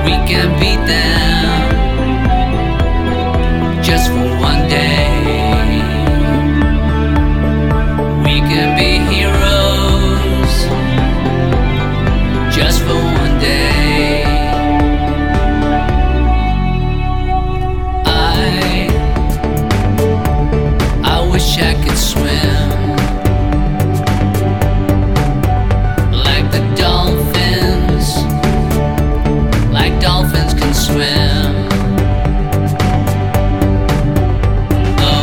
We can beat them just for one day. We can be heroes just for one day. I wish I could swim like the dolphins, like dolphins can swim. Oh,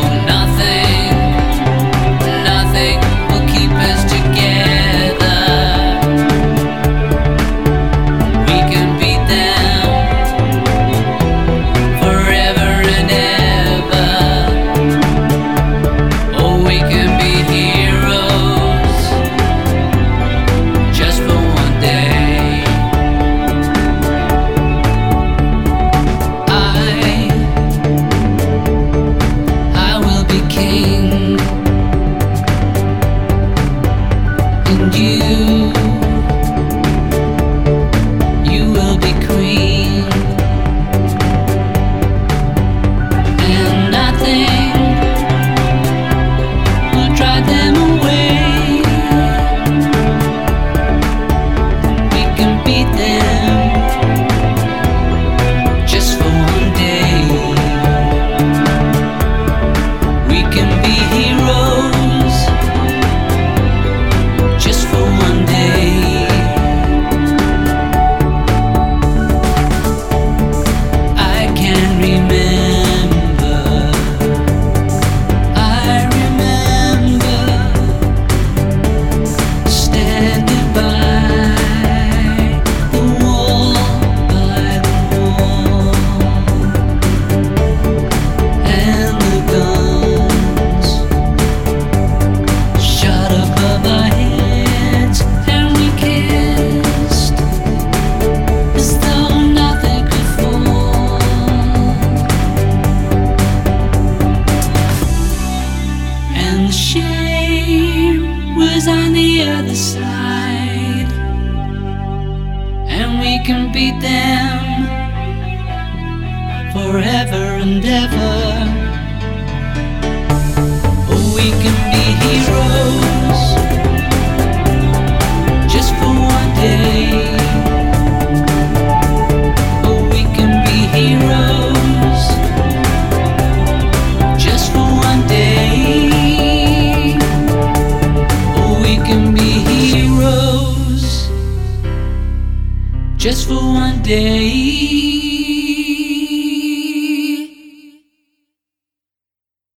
nothing will keep us together. We can beat them forever and ever. Oh, we can be heroes just for one day. I will be king, and you will be queen, and nothing will drive them away. We can beat them just for one day. We can be heroes just for one day. I can remember, standing by the wall, and the guns shot above our heads, and we kissed as though nothing could fall. And the shame was on the other side, and we can beat them forever and ever. Oh, we can be heroes